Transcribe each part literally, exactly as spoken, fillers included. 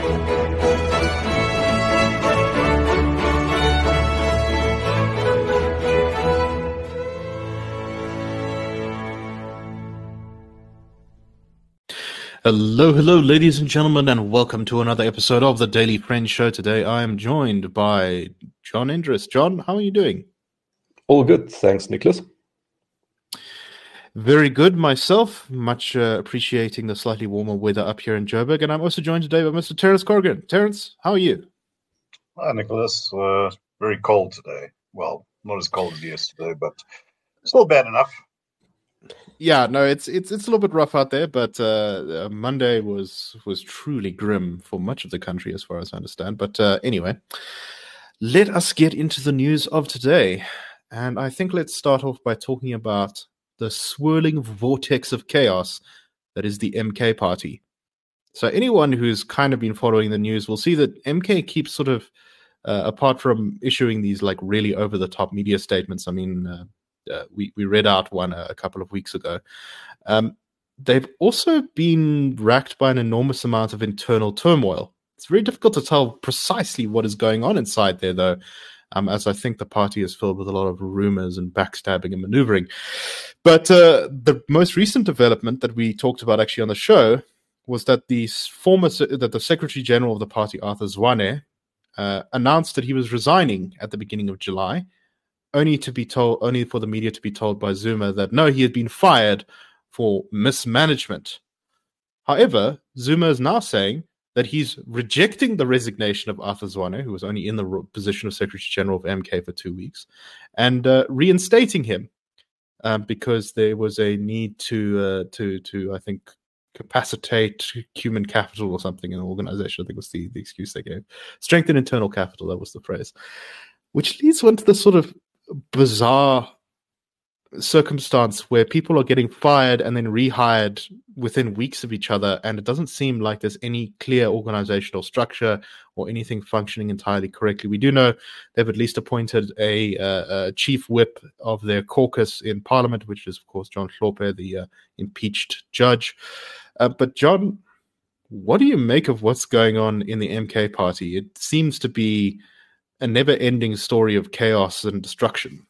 Hello, hello, ladies and gentlemen, and welcome to another episode of the Daily Friends Show. Today I am joined by John Endres. John, how are you doing? All good, thanks, Nicholas. Very good myself, much uh, appreciating the slightly warmer weather up here in Joburg, and I'm also joined today by Mister Terence Corrigan. Terence, how are you? Hi, Nicholas. Uh, very cold today. Well, not as cold as yesterday, but still bad enough. Yeah, no, it's it's it's a little bit rough out there, but uh, Monday was was truly grim for much of the country, as far as I understand. But uh, anyway, let us get into the news of today, and I think let's start off by talking about the swirling vortex of chaos that is the M K party. So anyone who's kind of been following the news will see that M K keeps sort of, uh, apart from issuing these like really over the top media statements. I mean. Uh, Uh, we, we read out one a, a couple of weeks ago. Um, they've also been racked by an enormous amount of internal turmoil. It's very difficult to tell precisely what is going on inside there, though, um, as I think the party is filled with a lot of rumors and backstabbing and maneuvering. But uh, the most recent development that we talked about actually on the show was that the former that the Secretary General of the party, Arthur Zwane, uh, announced that he was resigning at the beginning of July. Only to be told, only for the media to be told by Zuma that no, he had been fired for mismanagement. However, Zuma is now saying that he's rejecting the resignation of Arthur Zwane, who was only in the position of Secretary General of M K for two weeks, and uh, reinstating him um, because there was a need to uh, to to I think capacitate human capital or something in an organization. I think was the, the excuse they gave. Strengthen internal capital, that was the phrase. Which leads one to the sort of bizarre circumstance where people are getting fired and then rehired within weeks of each other, and it doesn't seem like there's any clear organizational structure or anything functioning entirely correctly. We do know they've at least appointed a, uh, a chief whip of their caucus in Parliament, which is, of course, John Hlophe, the uh, impeached judge. Uh, but, John, what do you make of what's going on in the M K party? It seems to be a never-ending story of chaos and destruction.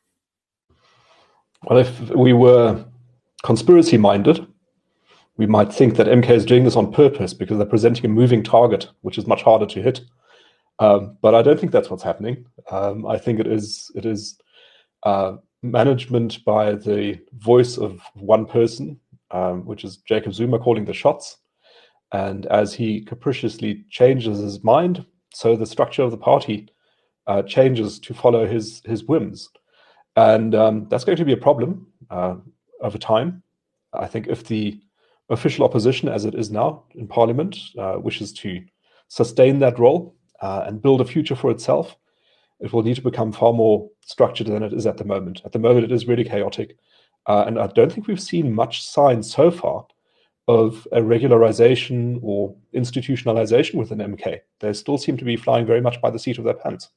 Well, if we were conspiracy-minded, we might think that M K is doing this on purpose because they're presenting a moving target, which is much harder to hit. Um, but I don't think that's what's happening. Um, I think it is it is uh, management by the voice of one person, um, which is Jacob Zuma, calling the shots. And as he capriciously changes his mind, so the structure of the party Uh, changes to follow his his whims, and um, that's going to be a problem uh, over time. I think if the official opposition, as it is now in Parliament, uh, wishes to sustain that role uh, and build a future for itself, it will need to become far more structured than it is at the moment. At the moment, it is really chaotic, uh, and I don't think we've seen much sign so far of a regularization or institutionalization within M K. They still seem to be flying very much by the seat of their pants.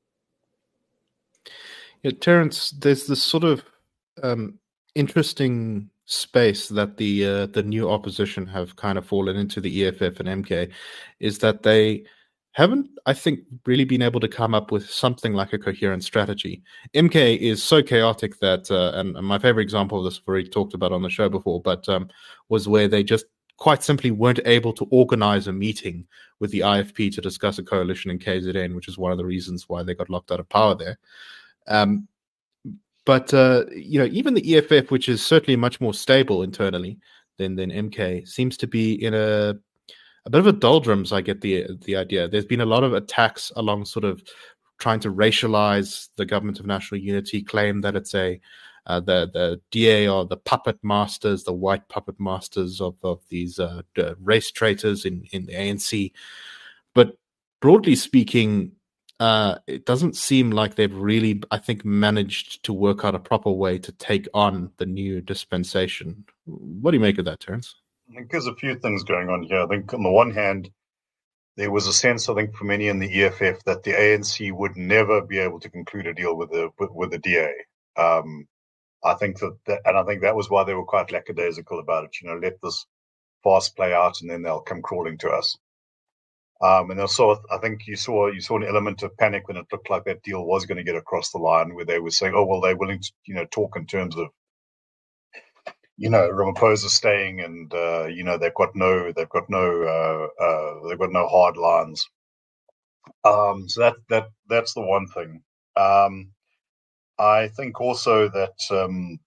Yeah, Terence, there's this sort of um, interesting space that the uh, the new opposition have kind of fallen into, the E F F and M K, is that they haven't, I think, really been able to come up with something like a coherent strategy. M K is so chaotic that, uh, and, and my favorite example of this we've already talked about on the show before, but um, was where they just quite simply weren't able to organize a meeting with the I F P to discuss a coalition in K Z N, which is one of the reasons why they got locked out of power there. Um, but, uh, you know, even the E F F, which is certainly much more stable internally than, than M K, seems to be in a, a bit of a doldrums, I get the the idea. There's been a lot of attacks along sort of trying to racialize the Government of National Unity, claim that it's a, uh, the, the D A are the puppet masters, the white puppet masters of, of these uh, race traitors in, in the A N C. But broadly speaking, Uh, it doesn't seem like they've really, I think, managed to work out a proper way to take on the new dispensation. What do you make of that, Terence? I think there's a few things going on here. I think on the one hand, there was a sense, I think, for many in the E F F that the A N C would never be able to conclude a deal with the with, with the D A. Um, I think that, that, and I think that was why they were quite lackadaisical about it. You know, let this farce play out, and then they'll come crawling to us. Um, and also, I think you saw you saw an element of panic when it looked like that deal was going to get across the line, where they were saying, "Oh, well, they're willing to, you know, talk in terms of, you know, Ramaphosa staying, and uh, you know, they've got no, they've got no, uh, uh, they've got no hard lines." Um, so that that that's the one thing. Um, I think also that um,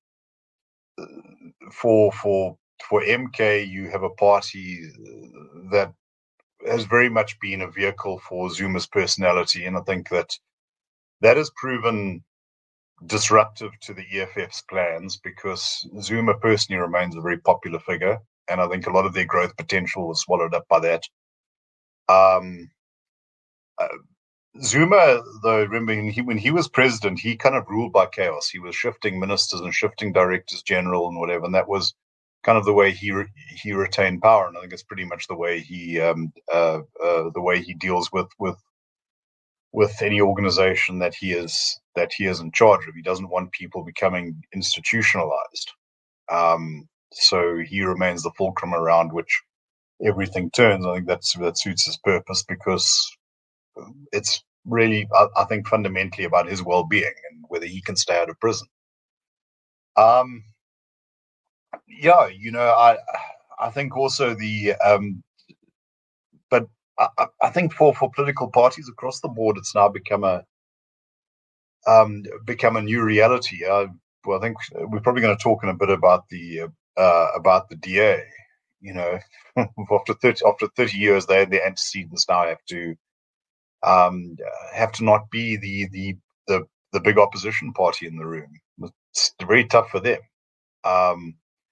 for for for M K, you have a party that has very much been a vehicle for Zuma's personality, and I think that that has proven disruptive to the E F F's plans, because Zuma personally remains a very popular figure, and I think a lot of their growth potential was swallowed up by that. Um, uh, Zuma, though, remember when he, when he was president, he kind of ruled by chaos. He was shifting ministers and shifting directors general and whatever, and that was kind of the way he re- he retained power. And I think it's pretty much the way he um, uh, uh, the way he deals with with with any organization that he is that he is in charge of. He doesn't want people becoming institutionalized. Um, so he remains the fulcrum around which everything turns. I think that's that suits his purpose, because it's really, I, I think, fundamentally about his well-being and whether he can stay out of prison. Um, yeah, you know, I I think also the, um, but I, I think for, for political parties across the board, it's now become a um, become a new reality. Uh, well, I think we're probably going to talk in a bit about the uh, about the D A. You know, after thirty after thirty years, they the antecedents now have to um, have to not be the the the the big opposition party in the room. It's very tough for them. Um,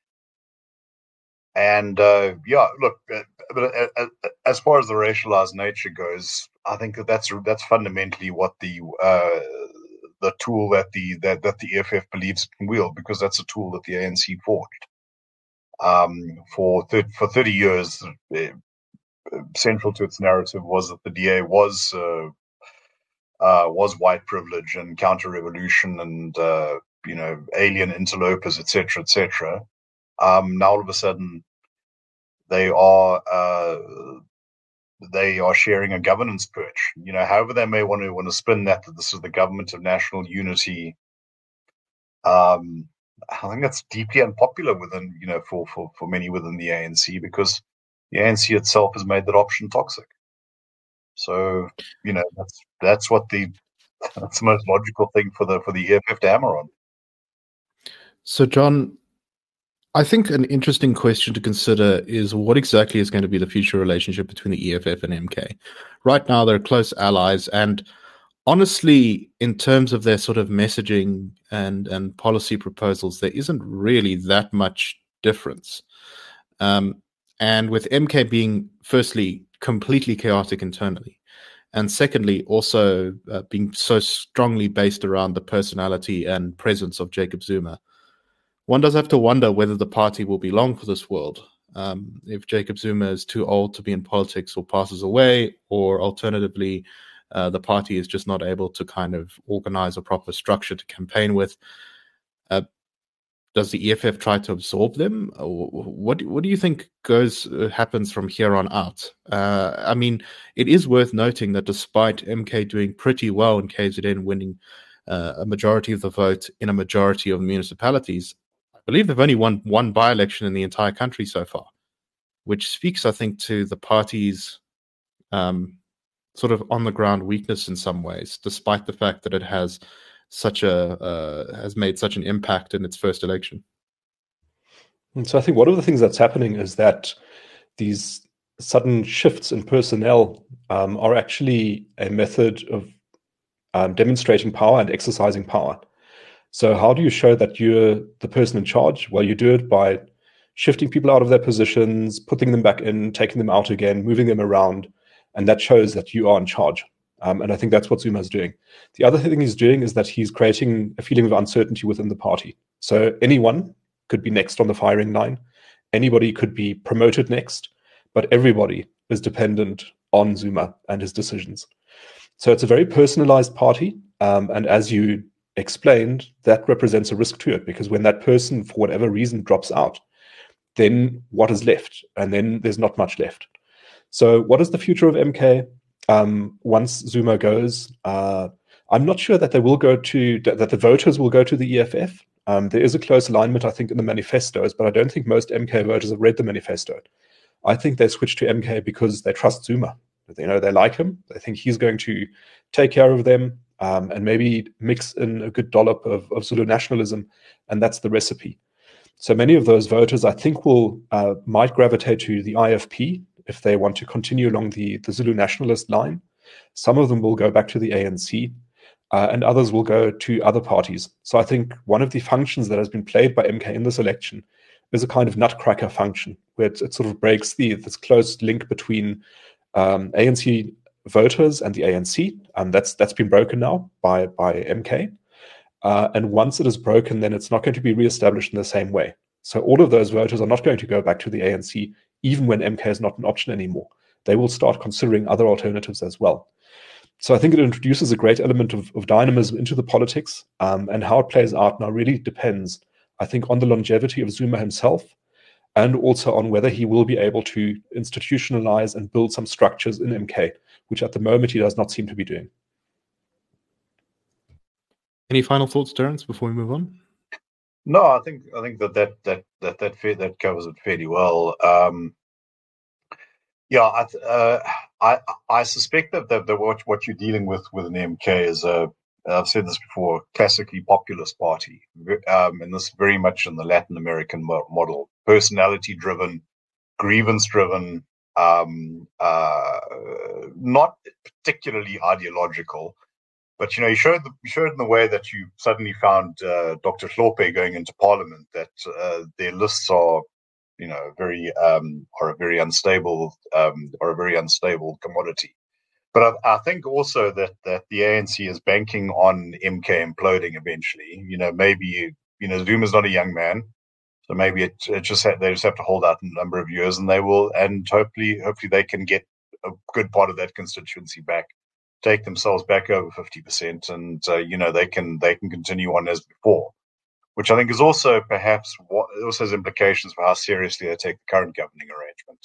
and uh, yeah, look, but as far as the racialized nature goes, I think that that's that's fundamentally what the uh, the tool that the that, that the E F F believes it can wield, because that's a tool that the A N C forged. Um, for th- for thirty years, uh, central to its narrative was that the D A was uh, uh, was white privilege and counter-revolution and uh, you know, alien interlopers, et cetera, et cetera. Um, now all of a sudden, they are uh, they are sharing a governance perch. You know, however they may want to want to spin that that this is the government of national unity. Um, I think that's deeply unpopular within, you know, for, for, for many within the A N C, because the A N C itself has made that option toxic. So, you know, that's that's what the that's the most logical thing for the for the E F F to hammer on. So, John, I think an interesting question to consider is what exactly is going to be the future relationship between the E F F and M K. Right now, they're close allies, and honestly, in terms of their sort of messaging and and policy proposals, there isn't really that much difference. Um, and with M K being, firstly, completely chaotic internally, and secondly, also uh, being so strongly based around the personality and presence of Jacob Zuma, one does have to wonder whether the party will be long for this world. Um, if Jacob Zuma is too old to be in politics or passes away, or alternatively, uh, the party is just not able to kind of organize a proper structure to campaign with. Uh, does the E F F try to absorb them? What What do you think goes uh, happens from here on out? Uh, I mean, it is worth noting that despite M K doing pretty well in K Z N, winning uh, a majority of the vote in a majority of municipalities, I believe they've only won one by-election in the entire country so far, which speaks, I think, to the party's um, sort of on-the-ground weakness in some ways, despite the fact that it has such a uh, has made such an impact in its first election. And so I think one of the things that's happening is that these sudden shifts in personnel um, are actually a method of um, demonstrating power and exercising power. So how do you show that you're the person in charge? Well, you do it by shifting people out of their positions, putting them back in, taking them out again, moving them around, and that shows that you are in charge. Um, and I think that's what Zuma is doing. The other thing he's doing is that he's creating a feeling of uncertainty within the party. So anyone could be next on the firing line. Anybody could be promoted next, but everybody is dependent on Zuma and his decisions. So it's a very personalized party. Um, and as you explained, that represents a risk to it, because when that person, for whatever reason, drops out, then what is left? And then there's not much left. So what is the future of M K um, once Zuma goes? Uh, I'm not sure that they will go to, that the voters will go to the E F F. Um, there is a close alignment, I think, in the manifestos, but I don't think most M K voters have read the manifesto. I think they switched to M K because they trust Zuma. You know, they like him. They think he's going to take care of them um, and maybe mix in a good dollop of, of Zulu nationalism, and that's the recipe. So many of those voters, I think, will uh, might gravitate to the I F P if they want to continue along the, the Zulu nationalist line. Some of them will go back to the A N C, uh, and others will go to other parties. So I think one of the functions that has been played by M K in this election is a kind of nutcracker function, where it, it sort of breaks the this close link between um, A N C voters and the A N C. Um, that's that's been broken now by by M K. Uh, and once it is broken, then it's not going to be reestablished in the same way. So all of those voters are not going to go back to the A N C, even when M K is not an option anymore. They will start considering other alternatives as well. So I think it introduces a great element of, of dynamism into the politics, um, and how it plays out now really depends, I think, on the longevity of Zuma himself, and also on whether he will be able to institutionalize and build some structures in M K, which at the moment he does not seem to be doing. Any final thoughts, Terence, before we move on? No, I think I think that that that that that, fa- that covers it fairly well. Um, yeah, I, uh, I I suspect that, that, that what what you're dealing with with an M K is a, I've said this before, classically populist party, um, and this very much in the Latin American mo- model, personality driven, grievance driven, um, uh, not particularly ideological. But, you know, you showed, the, you showed in the way that you suddenly found uh, Doctor Hlophe going into Parliament that uh, their lists are, you know, very um, are a very unstable um, are a very unstable commodity. But I, I think also that that the A N C is banking on M K imploding eventually. You know, maybe you know Zuma's not a young man, so maybe it, it just ha- they just have to hold out a number of years, and they will, and hopefully hopefully they can get a good part of that constituency back, take themselves back over fifty percent, and uh, you know they can they can continue on as before, which I think is also perhaps what it also has implications for how seriously they take the current governing arrangement.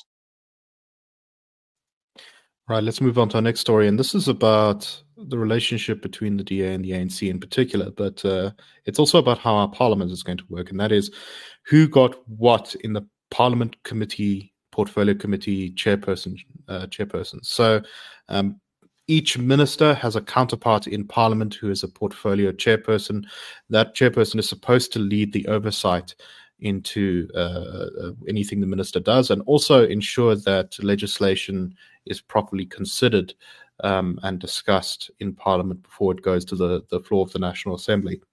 Right, let's move on to our next story, and this is about the relationship between the D A and the A N C in particular, but uh, it's also about how our parliament is going to work, and that is who got what in the parliament committee, portfolio committee chairperson, uh, chairperson. So um, each minister has a counterpart in Parliament who is a portfolio chairperson. That chairperson is supposed to lead the oversight into uh, anything the minister does, and also ensure that legislation is properly considered um, and discussed in Parliament before it goes to the, the floor of the National Assembly.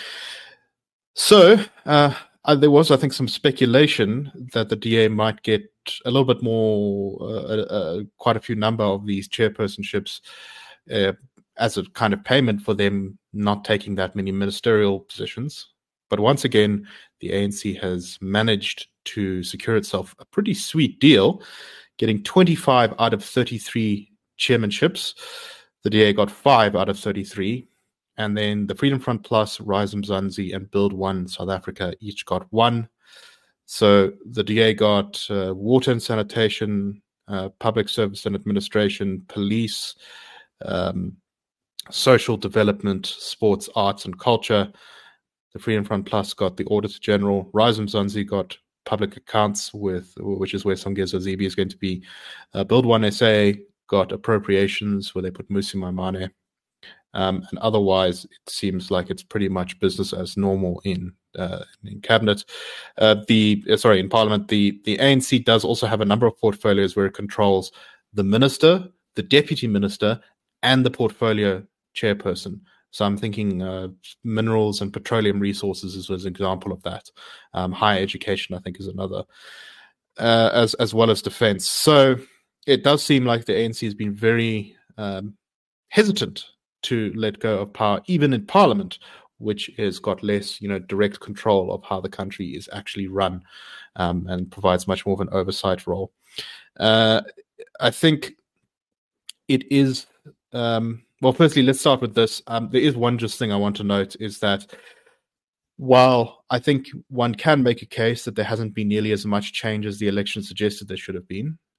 So uh, uh, there was, I think, some speculation that the D A might get a little bit more, uh, uh, quite a few number of these chairpersonships uh, as a kind of payment for them not taking that many ministerial positions. But once again, the A N C has managed to secure itself a pretty sweet deal, getting twenty-five out of thirty-three chairmanships. The D A got five out of thirty-three. And then the Freedom Front Plus, Rise Mzansi, and Build One South Africa each got one. So the D A got uh, water and sanitation, uh, public service and administration, police, um, social development, sports, arts, and culture. The Freedom Front Plus got the Auditor General. Rise Mzansi got public accounts, with which is where Songeza Zibi is going to be. Uh, Build One S A got appropriations, where they put Musi Maimane. Um, and otherwise, it seems like it's pretty much business as normal in uh, in cabinet. Uh, the uh, sorry, in Parliament, the the A N C does also have a number of portfolios where it controls the minister, the deputy minister, and the portfolio chairperson. So I'm thinking uh, minerals and petroleum resources is, is an example of that. Um, higher education, I think, is another, uh, as as well as defense. So it does seem like the A N C has been very um, hesitant to let go of power, even in Parliament, which has got less, you know, direct control of how the country is actually run, um, and provides much more of an oversight role. Uh, I think it is. Um, well, firstly, let's start with this. Um, there is one just thing I want to note is that while I think one can make a case that there hasn't been nearly as much change as the election suggested there should have been,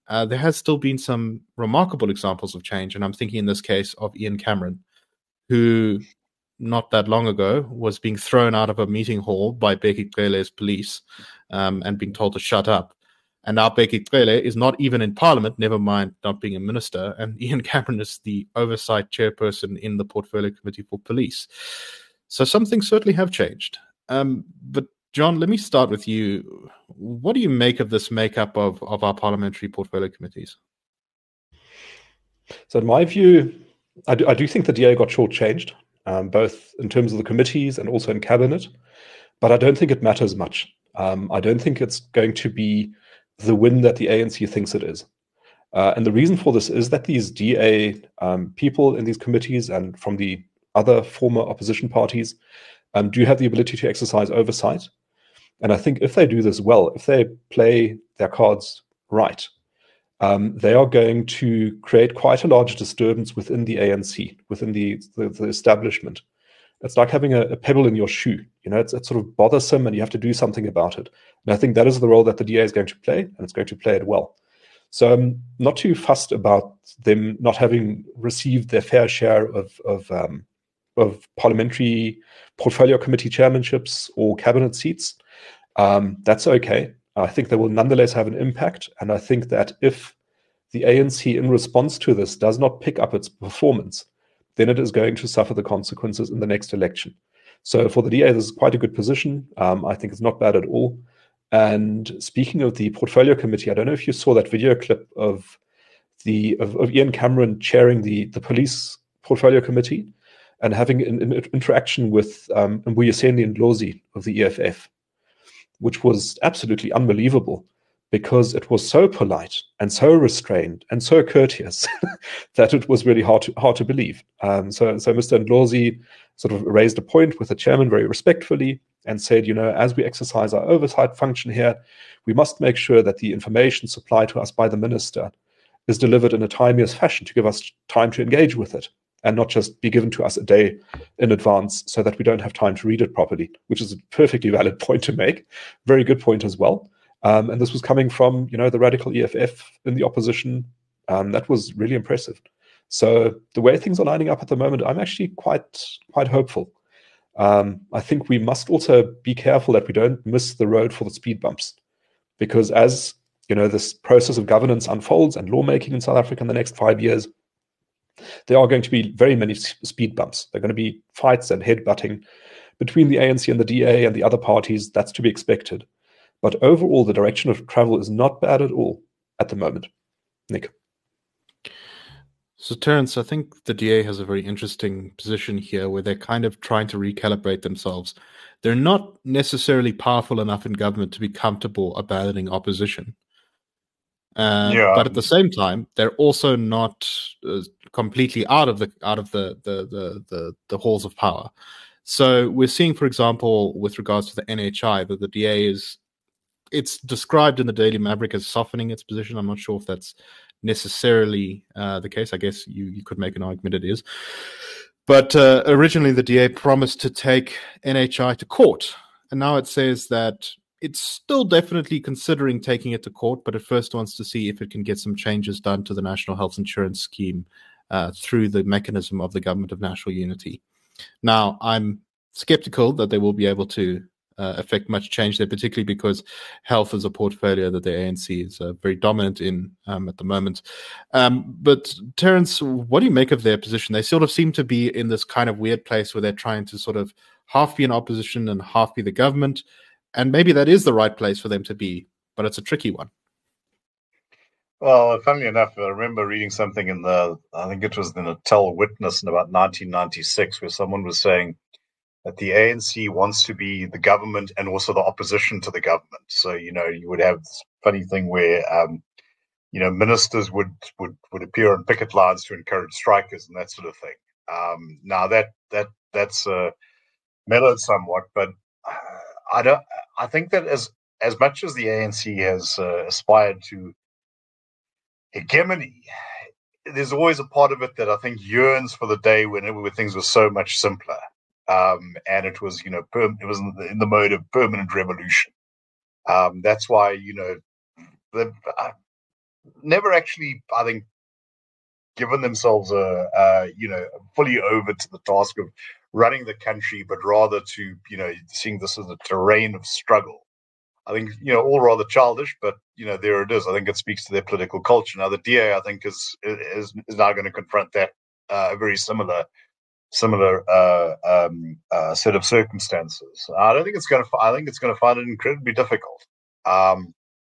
uh, there has still been some remarkable examples of change. And I'm thinking in this case of Ian Cameron, who not that long ago was being thrown out of a meeting hall by Bheki Cele's police um, and being told to shut up. And now Bheki Cele is not even in parliament, never mind not being a minister. And Ian Cameron is the oversight chairperson in the Portfolio Committee for Police. So some things certainly have changed. Um, but John, let me start with you. What do you make of this makeup of, of our parliamentary portfolio committees? So in my view, I do, I do think the D A got shortchanged, um, both in terms of the committees and also in cabinet, but I don't think it matters much. Um, I don't think it's going to be the win that the A N C thinks it is. Uh, and the reason for this is that these D A um, people in these committees and from the other former opposition parties um, do have the ability to exercise oversight. And I think if they do this well, if they play their cards right, um, they are going to create quite a large disturbance within the A N C, within the, the, the establishment. It's like having a, a pebble in your shoe. You know, it's, it's sort of bothersome and you have to do something about it. And I think that is the role that the D A is going to play, and it's going to play it well. So I'm not too fussed about them not having received their fair share of, of, um, of parliamentary portfolio committee chairmanships or cabinet seats. Um, that's okay. I think they will nonetheless have an impact. And I think that if the A N C in response to this does not pick up its performance, then it is going to suffer the consequences in the next election. So for the D A, this is quite a good position. Um, I think it's not bad at all. And speaking of the portfolio committee, I don't know if you saw that video clip of the of, of Ian Cameron chairing the, the police portfolio committee and having an, an interaction with um, Mbuyiseni Ndlozi of the E F F, which was absolutely unbelievable, because it was so polite and so restrained and so courteous that it was really hard to, hard to believe. Um, so, so Mister Ndlozi sort of raised a point with the chairman very respectfully and said, you know, as we exercise our oversight function here, we must make sure that the information supplied to us by the minister is delivered in a timeliest fashion to give us time to engage with it, and not just be given to us a day in advance so that we don't have time to read it properly, which is a perfectly valid point to make. Very good point as well. Um, and this was coming from, you know, the radical E F F in the opposition. Um, that was really impressive. So the way things are lining up at the moment, I'm actually quite quite hopeful. Um, I think we must also be careful that we don't miss the road for the speed bumps, because as you know, this process of governance unfolds and lawmaking in South Africa in the next five years, there are going to be very many speed bumps. There are going to be fights and headbutting between the A N C and the D A and the other parties. That's to be expected. But overall, the direction of travel is not bad at all at the moment. Nick. So, Terence, I think the D A has a very interesting position here where they're kind of trying to recalibrate themselves. They're not necessarily powerful enough in government to be comfortable abandoning opposition. Uh, yeah. But at the same time, they're also not uh, completely out of the out of the the, the the the halls of power. So we're seeing, for example, with regards to the N H I, that the D A is it's described in the Daily Maverick as softening its position. I'm not sure if that's necessarily uh, the case. I guess you, you could make an argument it is. But uh, originally the D A promised to take N H I to court. And now it says that it's still definitely considering taking it to court, but it first wants to see if it can get some changes done to the National Health Insurance Scheme uh, through the mechanism of the Government of National Unity. Now, I'm skeptical that they will be able to Uh, affect much change there, particularly because health is a portfolio that the A N C is uh, very dominant in um, at the moment. Um, but Terence, what do you make of their position? They sort of seem to be in this kind of weird place where they're trying to sort of half be in opposition and half be the government. And maybe that is the right place for them to be, but it's a tricky one. Well, funnily enough, I remember reading something in the, I think it was the Natal Witness in about nineteen ninety-six, where someone was saying that the A N C wants to be the government and also the opposition to the government. So, you know, you would have this funny thing where, um, you know, ministers would, would, would appear on picket lines to encourage strikers and that sort of thing. Um, now that, that, that's, uh, mellowed somewhat, but uh, I don't, I think that as, as much as the A N C has uh, aspired to hegemony, there's always a part of it that I think yearns for the day when, when things were so much simpler. Um, and it was, you know, per- it was in the, in the mode of permanent revolution. Um, that's why, you know, the, uh, never actually, I think, given themselves a, a you know fully over to the task of running the country, but rather to you know seeing this as a terrain of struggle. I think you know all rather childish, but you know there it is. I think it speaks to their political culture. Now the D A, I think, is is is now going to confront that uh, very similar similar uh, um, uh, set of circumstances. I don't think it's going to. I think it's going to find it incredibly difficult. Um,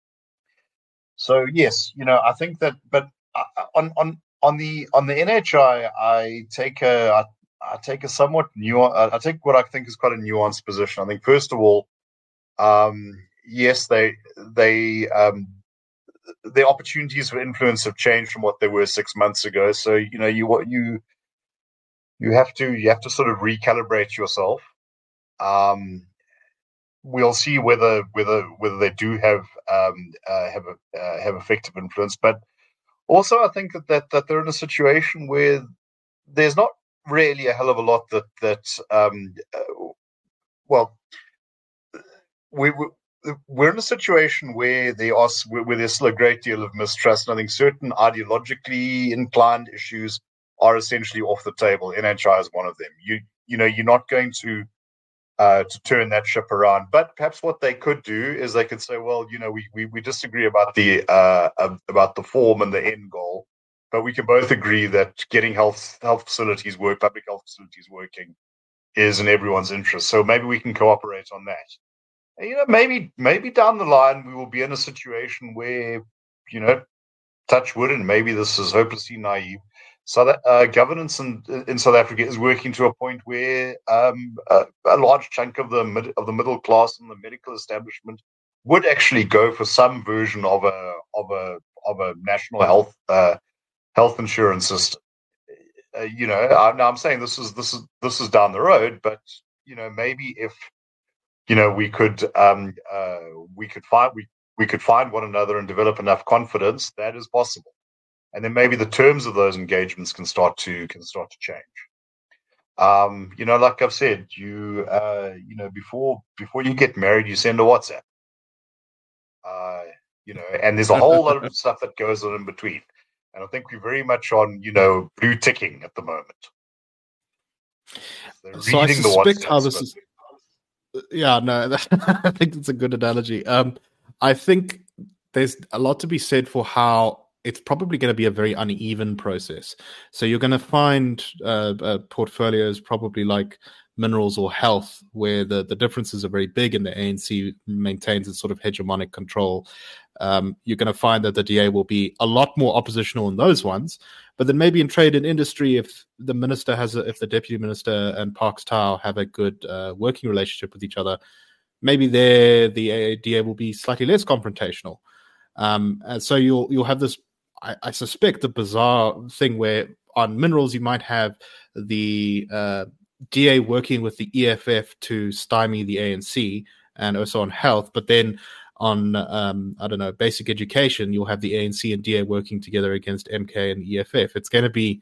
so yes, you know, I think that, but on on on the on the N H I, I take a I, I take a somewhat nuanced. I take what I think is quite a nuanced position. I think first of all, um, yes, they they um, the opportunities for influence have changed from what they were six months ago. So you know you what you you have to you have to sort of recalibrate yourself. Um, we'll see whether whether whether they do have um, uh, have a, uh, have effective influence, but also I think that, that that they're in a situation where there's not really a hell of a lot that that um, uh, well we. we We're in a situation where there are where there's still a great deal of mistrust, and I think certain ideologically inclined issues are essentially off the table. N H I is one of them. You you know you're not going to uh, to turn that ship around, but perhaps what they could do is they could say, well, you know, we we, we disagree about the uh, about the form and the end goal, but we can both agree that getting health health facilities work, public health facilities working, is in everyone's interest. So maybe we can cooperate on that. You know, maybe maybe down the line we will be in a situation where, you know, touch wood, and maybe this is hopelessly naive. So that uh, governance in, in South Africa is working to a point where um, a, a large chunk of the mid, of the middle class and the medical establishment would actually go for some version of a of a of a national health uh, health insurance system. Uh, you know, I, now I'm saying this is this is this is down the road, but you know, maybe if you know, we could um, uh, we could find we, we could find one another and develop enough confidence that is possible, and then maybe the terms of those engagements can start to can start to change. Um, you know, like I've said, you uh, you know before before you get married, you send a WhatsApp. Uh, you know, and there's a whole lot of stuff that goes on in between, and I think we're very much on you know blue ticking at the moment. So, so I suspect how this is. Yeah, no, I think that's a good analogy. Um, I think there's a lot to be said for how it's probably going to be a very uneven process. So you're going to find uh, uh, portfolios probably like minerals or health, where the, the differences are very big and the A N C maintains its sort of hegemonic control. Um, you're going to find that the D A will be a lot more oppositional in those ones. But then maybe in trade and industry, if the minister has, a, if the deputy minister and Parks Tau have a good uh, working relationship with each other, maybe there the D A will be slightly less confrontational. Um, and so you'll you'll have this, I, I suspect, the bizarre thing where on minerals you might have the uh, D A working with the E F F to stymie the A N C, and also on health, but then on, um, I don't know, basic education, you'll have the A N C and D A working together against M K and E F F. It's going to be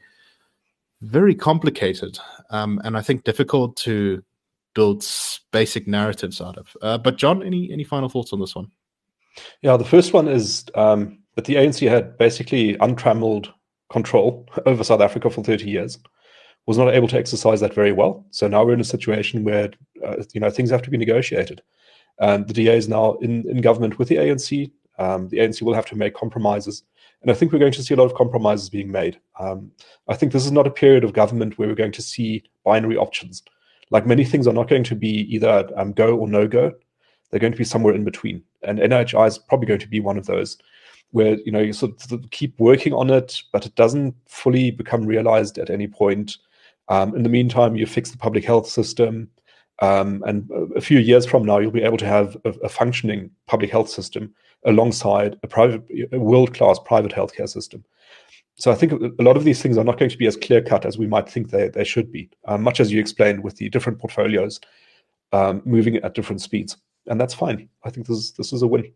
very complicated, um, and I think difficult to build basic narratives out of. Uh, but John, any any final thoughts on this one? Yeah, the first one is um, that the A N C had basically untrammeled control over South Africa for thirty years, was not able to exercise that very well. So now we're in a situation where uh, you know things have to be negotiated. And the D A is now in, in government with the A N C. Um, the A N C will have to make compromises. And I think we're going to see a lot of compromises being made. Um, I think this is not a period of government where we're going to see binary options. Like many things are not going to be either um, go or no go. They're going to be somewhere in between. And N H I is probably going to be one of those where you know you sort of keep working on it, but it doesn't fully become realized at any point. Um, in the meantime, you fix the public health system. Um, and a few years from now, you'll be able to have a, a functioning public health system alongside a private, a world-class private healthcare system. So I think a lot of these things are not going to be as clear-cut as we might think they, they should be, um, much as you explained with the different portfolios um, moving at different speeds. And that's fine. I think this is, this is a win.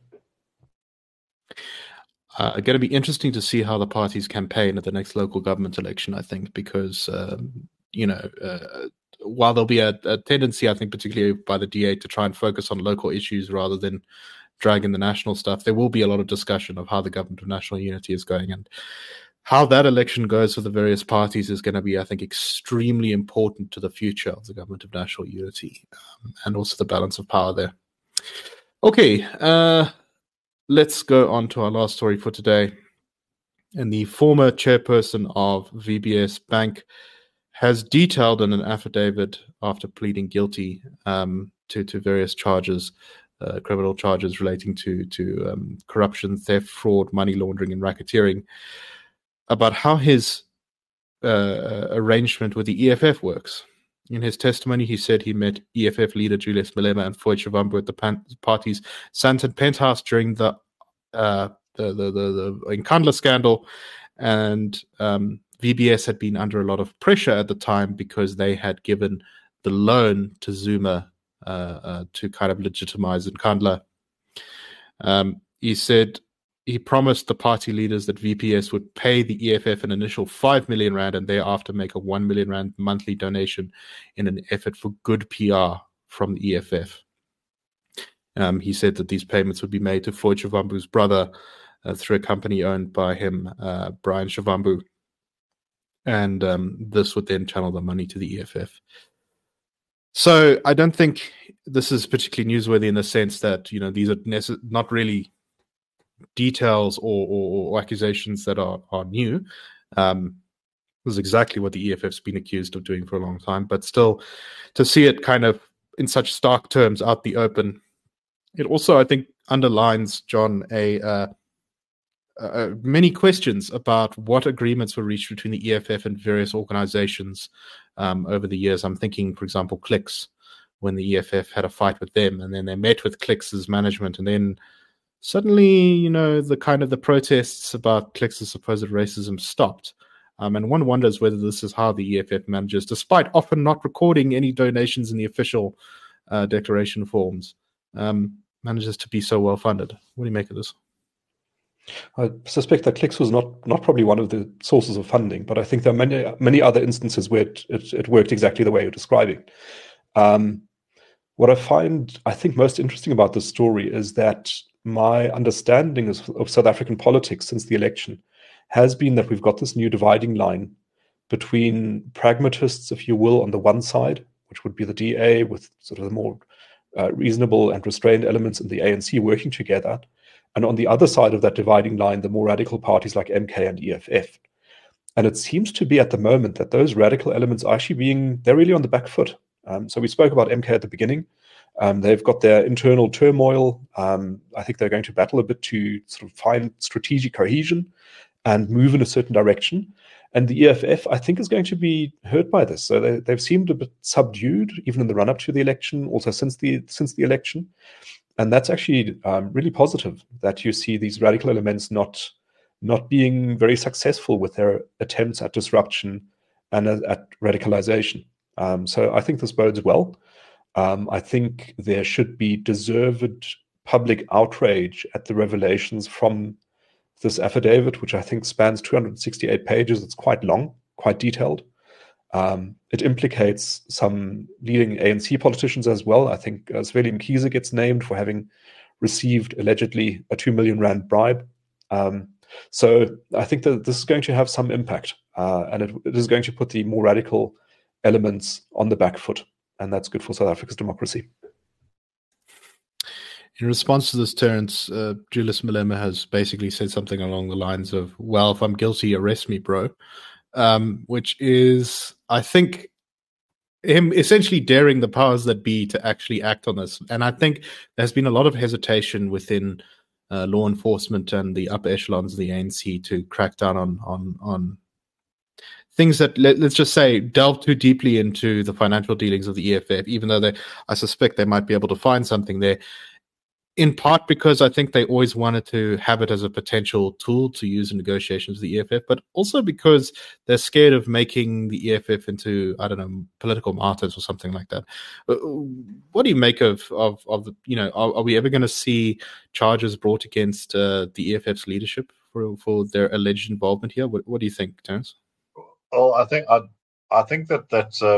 Uh, going to be interesting to see how the parties campaign at the next local government election, I think, because, um, you know, uh, while there'll be a, a tendency, I think, particularly by the D A to try and focus on local issues rather than drag in the national stuff, there will be a lot of discussion of how the government of national unity is going, and how that election goes for the various parties is going to be, I think, extremely important to the future of the government of national unity, um, and also the balance of power there. Okay, uh, let's go on to our last story for today. And the former chairperson of V B S Bank has detailed in an affidavit after pleading guilty um, to, to various charges, uh, criminal charges relating to, to um, corruption, theft, fraud, money laundering, and racketeering, about how his uh, arrangement with the E F F works. In his testimony, he said he met E F F leader Julius Malema and Foy Chavambu at the pan- party's Sandton penthouse during the uh, the, the, the, the Nkandla scandal, and um, V B S had been under a lot of pressure at the time because they had given the loan to Zuma uh, uh, to kind of legitimize Nkandla. Um, he said he promised the party leaders that V P S would pay the E F F an initial five million rand and thereafter make a one million rand monthly donation in an effort for good P R from the E F F. Um, he said that these payments would be made to Foy Chavambu's brother uh, through a company owned by him, uh, Brian Chavambu. And um, this would then channel the money to the E F F. So I don't think this is particularly newsworthy in the sense that, you know, these are nece- not really details or, or, or accusations that are, are new. Um, this is exactly what the E F F's been accused of doing for a long time. But still, to see it kind of in such stark terms out the open, it also, I think, underlines, John, a uh, uh, many questions about what agreements were reached between the E F F and various organizations um, over the years. I'm thinking, for example, Clicks, when the E F F had a fight with them, and then they met with Clicks' management, and then suddenly, you know, the kind of the protests about Clicks' supposed racism stopped. Um, and one wonders whether this is how the E F F manages, despite often not recording any donations in the official uh, declaration forms, um, manages to be so well funded. What do you make of this? I suspect that Clicks was not not probably one of the sources of funding, but I think there are many many other instances where it, it, it worked exactly the way you're describing. Um, what I find, I think, most interesting about this story is that my understanding of, of South African politics since the election has been that we've got this new dividing line between pragmatists, if you will, on the one side, which would be the D A with sort of the more uh, reasonable and restrained elements in the A N C working together, and on the other side of that dividing line, the more radical parties like M K and E F F. And it seems to be at the moment that those radical elements are actually being, they're really on the back foot. Um, so we spoke about M K at the beginning. Um, they've got their internal turmoil. Um, I think they're going to battle a bit to sort of find strategic cohesion and move in a certain direction. And the E F F, I think, is going to be hurt by this. So they, they've seemed a bit subdued, even in the run-up to the election, also since the since the election. And that's actually um, really positive that you see these radical elements not not being very successful with their attempts at disruption and at, at radicalization. Um, so I think this bodes well. Um, I think there should be deserved public outrage at the revelations from this affidavit, which I think spans two hundred sixty-eight pages. It's quite long, quite detailed. Um, it implicates some leading A N C politicians as well. I think uh, Zweli Mkhize gets named for having received allegedly a two million rand bribe. Um, so I think that this is going to have some impact, uh, and it, it is going to put the more radical elements on the back foot, and that's good for South Africa's democracy. In response to this, Terence, uh, Julius Malema has basically said something along the lines of, well, if I'm guilty, arrest me, bro. Um, which is, I think, him essentially daring the powers that be to actually act on this. And I think there's been a lot of hesitation within uh, law enforcement and the upper echelons of the A N C to crack down on on, on things that, let, let's just say, delve too deeply into the financial dealings of the E F F, even though they, I suspect they might be able to find something there. In part because I think they always wanted to have it as a potential tool to use in negotiations with the E F F, but also because they're scared of making the E F F into, I don't know, political martyrs or something like that. What do you make of, of, of the, you know, are, are we ever going to see charges brought against uh, the E F F's leadership for, for their alleged involvement here? What, what do you think, Terence? Well, I think I, I think that that um,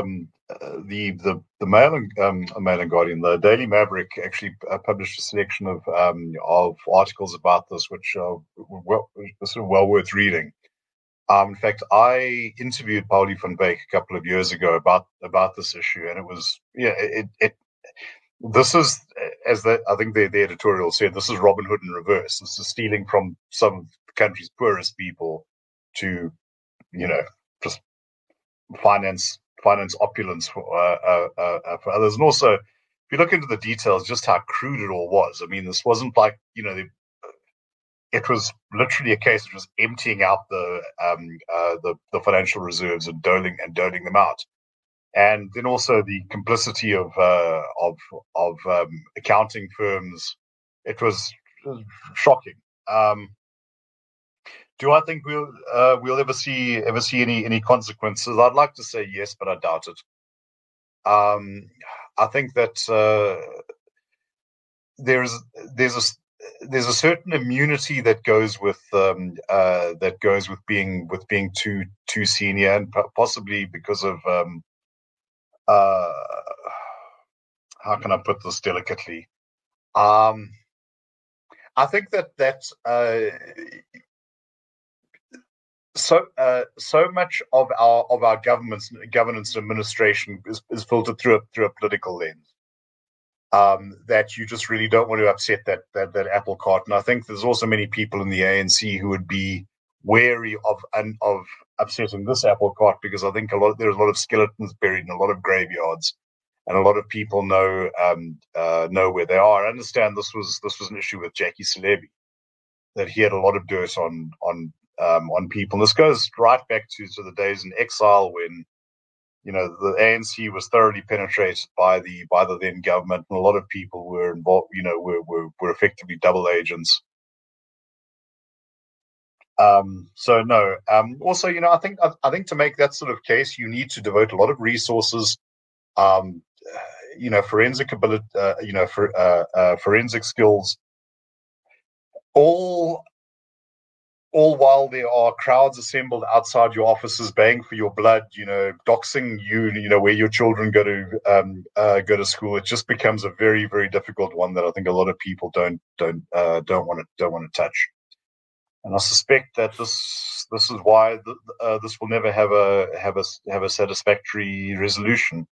uh, the the the Mail and um, Mail and Guardian, the Daily Maverick, actually uh, published a selection of um, of articles about this, which are well, sort of well worth reading. Um, in fact, I interviewed Paulie van Beek a couple of years ago about about this issue, and it was yeah, it it. This is, as the, I think the, the editorial said, this is Robin Hood in reverse. This is stealing from some of the country's poorest people to, you know, just finance finance opulence for uh, uh, uh, for others. And also, if you look into the details, just how crude it all was. I mean, this wasn't like, you know, the, it was literally a case of just emptying out the um, uh, the, the financial reserves and doling and doling them out. And then also the complicity of uh, of of um, accounting firms. It was shocking. Um, do I think we'll uh, we'll ever see ever see any any consequences? I'd like to say yes, but I doubt it. Um, I think that uh, there's there's a there's a certain immunity that goes with um, uh, that goes with being with being too too senior, and possibly because of um, Uh, how can I put this delicately? Um, I think that that uh, so uh, so much of our of our government's governance and administration is, is filtered through a through a political lens. Um, that you just really don't want to upset that that that apple cart. And I think there's also many people in the A N C who would be wary of and of upsetting this apple cart, because I think a lot there's a lot of skeletons buried in a lot of graveyards, and a lot of people know um, uh, know where they are. I understand this was this was an issue with Jackie Selebi, that he had a lot of dirt on on um, on people. And this goes right back to, to the days in exile when, you know, the A N C was thoroughly penetrated by the by the then government, and a lot of people were involved. You know, were were, were effectively double agents. Um, so no. Um, also, you know, I think I, I think to make that sort of case, you need to devote a lot of resources. Um, you know, forensic ability. Uh, you know, for uh, uh, forensic skills. All, all while there are crowds assembled outside your offices, baying for your blood. You know, doxing you. You know, where your children go to um, uh, go to school. It just becomes a very, very difficult one that I think a lot of people don't don't uh, don't want to don't want to touch. And I suspect that this this is why the, uh, this will never have a have a have a satisfactory resolution.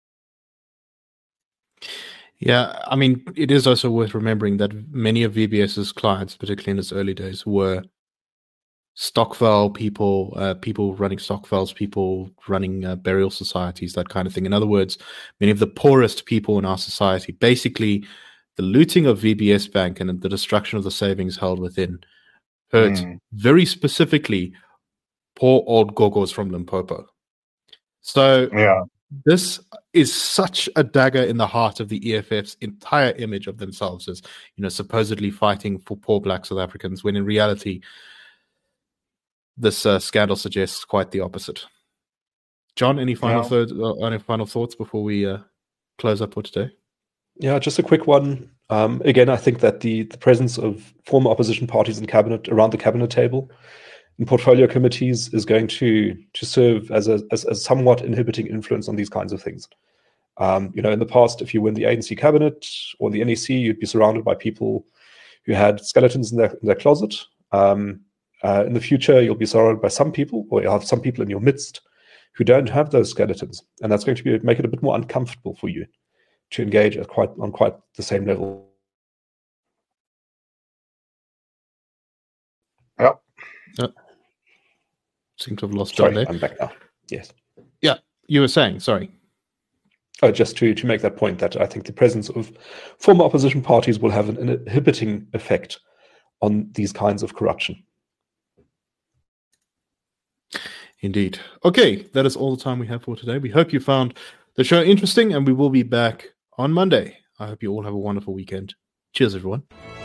Yeah, I mean, it is also worth remembering that many of VBS's clients, particularly in its early days, were Stokvel people, uh, people running Stokvels, people running uh, burial societies, that kind of thing. In other words, many of the poorest people in our society. Basically, the looting of V B S Bank and the destruction of the savings held within hurt mm. very specifically poor old gogos from Limpopo. So yeah. This is such a dagger in the heart of the E F F's entire image of themselves as, you know, supposedly fighting for poor black South Africans, when in reality, this uh, scandal suggests quite the opposite. John, any final yeah. third, uh, any final thoughts before we uh, close up for today? Yeah, just a quick one. Um, again, I think that the, the presence of former opposition parties in cabinet around the cabinet table in portfolio committees is going to to serve as a as, as somewhat inhibiting influence on these kinds of things. Um, you know, in the past, if you were in the A N C cabinet or the N E C, you'd be surrounded by people who had skeletons in their in their closet. Um, uh, in the future, you'll be surrounded by some people, or you'll have some people in your midst who don't have those skeletons, and that's going to be make it a bit more uncomfortable for you to engage at quite on quite the same level. Yep. Yep. Seem to have lost Sorry, John there. I'm back now. Yes. Yeah, you were saying, sorry. Oh, just to, to make that point, that I think the presence of former opposition parties will have an inhibiting effect on these kinds of corruption. Indeed. Okay, that is all the time we have for today. We hope you found the show interesting, and we will be back on Monday. I hope you all have a wonderful weekend. Cheers, everyone.